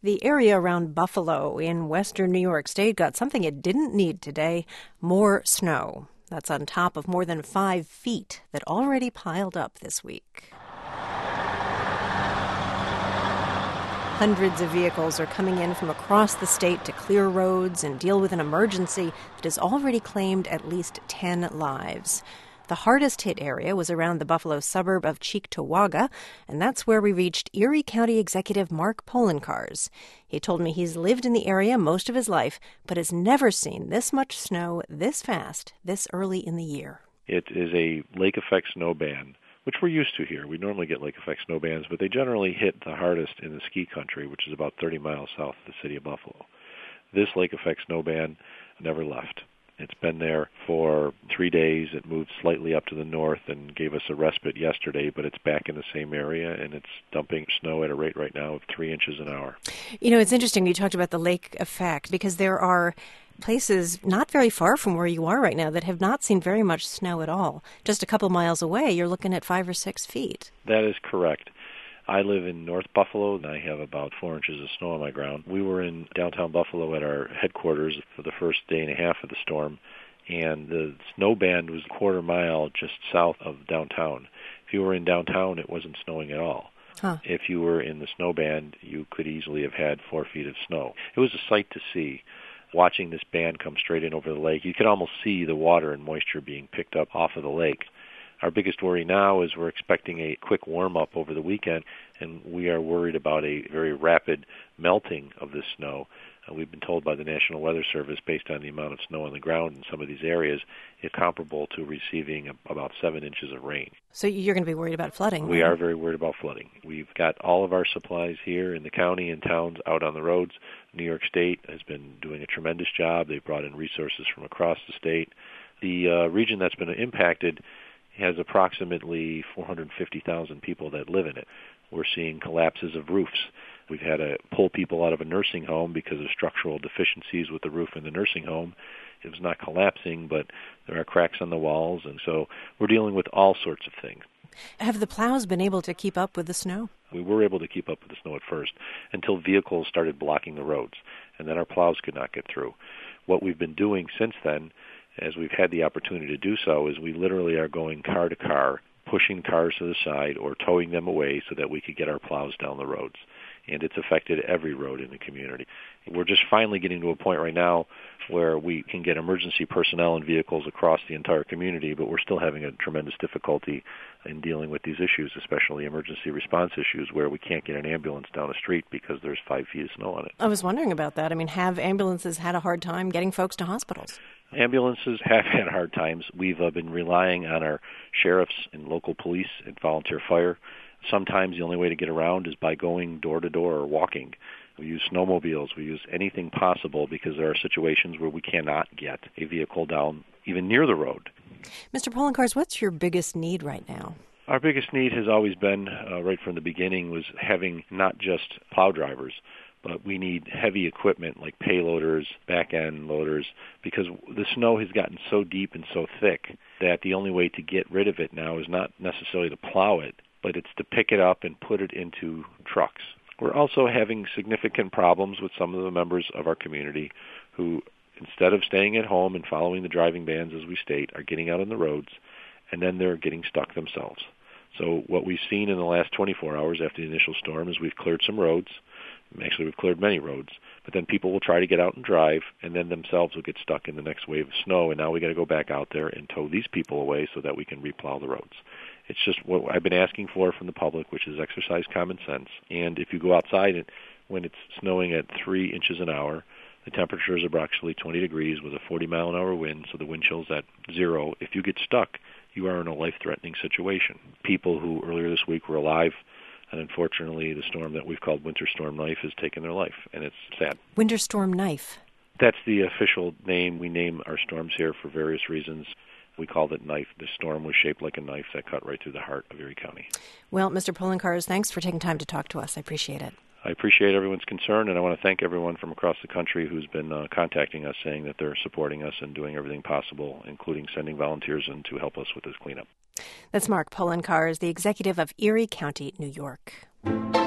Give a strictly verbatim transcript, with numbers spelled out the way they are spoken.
The area around Buffalo in western New York State got something it didn't need today, more snow. That's on top of more than five feet that already piled up this week. Hundreds of vehicles are coming in from across the state to clear roads and deal with an emergency that has already claimed at least ten lives. The hardest hit area was around the Buffalo suburb of Cheektowaga, and that's where we reached Erie County Executive Mark Poloncarz. He told me he's lived in the area most of his life, but has never seen this much snow this fast, this early in the year. It is a lake effect snow band, which we're used to here. We normally get lake effect snow bands, but they generally hit the hardest in the ski country, which is about thirty miles south of the city of Buffalo. This lake effect snow band never left. It's been there for three days. It moved slightly up to the north and gave us a respite yesterday, but it's back in the same area, and it's dumping snow at a rate right now of three inches an hour. You know, it's interesting you talked about the lake effect, because there are places not very far from where you are right now that have not seen very much snow at all. Just a couple miles away, you're looking at five or six feet. That is correct. I live in North Buffalo, and I have about four inches of snow on my ground. We were in downtown Buffalo at our headquarters for the first day and a half of the storm, and the snow band was a quarter mile just south of downtown. If you were in downtown, it wasn't snowing at all. Huh. If you were in the snow band, you could easily have had four feet of snow. It was a sight to see. Watching this band come straight in over the lake, you could almost see the water and moisture being picked up off of the lake. Our biggest worry now is we're expecting a quick warm-up over the weekend, and we are worried about a very rapid melting of this snow. Uh, we've been told by the National Weather Service, based on the amount of snow on the ground in some of these areas, it's comparable to receiving a, about seven inches of rain. So you're going to be worried about flooding? We right? are very worried about flooding. We've got all of our supplies here in the county and towns out on the roads. New York State has been doing a tremendous job. They've brought in resources from across the state. The uh, region that's been impacted has approximately four hundred fifty thousand people that live in it. We're seeing collapses of roofs. We've had to pull people out of a nursing home because of structural deficiencies with the roof in the nursing home. It was not collapsing, but there are cracks on the walls, and so we're dealing with all sorts of things. Have the plows been able to keep up with the snow? We were able to keep up with the snow at first until vehicles started blocking the roads, and then our plows could not get through. What we've been doing since then, as we've had the opportunity to do so, is we literally are going car to car, pushing cars to the side or towing them away so that we could get our plows down the roads. And it's affected every road in the community. We're just finally getting to a point right now where we can get emergency personnel and vehicles across the entire community, but we're still having a tremendous difficulty in dealing with these issues, especially emergency response issues where we can't get an ambulance down a street because there's five feet of snow on it. I was wondering about that. I mean, have ambulances had a hard time getting folks to hospitals? Ambulances have had hard times. We've uh, been relying on our sheriffs and local police and volunteer fire. Sometimes the only way to get around is by going door to door or walking. We use snowmobiles. We use anything possible because there are situations where we cannot get a vehicle down even near the road. Mister Poloncarz, what's your biggest need right now? Our biggest need has always been, uh, right from the beginning, was having not just plow drivers, but we need heavy equipment like payloaders, back-end loaders, because the snow has gotten so deep and so thick that the only way to get rid of it now is not necessarily to plow it, but it's to pick it up and put it into trucks. We're also having significant problems with some of the members of our community who, instead of staying at home and following the driving bans as we state, are getting out on the roads, and then they're getting stuck themselves. So what we've seen in the last twenty-four hours after the initial storm is we've cleared some roads. Actually, we've cleared many roads, but then people will try to get out and drive, and then themselves will get stuck in the next wave of snow, and now we got to go back out there and tow these people away so that we can replow the roads. It's just what I've been asking for from the public, which is exercise common sense. And if you go outside and when it's snowing at three inches an hour, the temperature is approximately twenty degrees with a forty mile an hour wind, so the wind chill's at zero. If you get stuck, you are in a life-threatening situation. People who earlier this week were alive, and unfortunately the storm that we've called Winter Storm Knife has taken their life, and it's sad. Winter Storm Knife. That's the official name. We name our storms here for various reasons. We called it Knife. The storm was shaped like a knife that cut right through the heart of Erie County. Well, Mister Poloncarz, thanks for taking time to talk to us. I appreciate it. I appreciate everyone's concern, and I want to thank everyone from across the country who's been uh, contacting us, saying that they're supporting us and doing everything possible, including sending volunteers in to help us with this cleanup. That's Mark Poloncarz, the executive of Erie County, New York.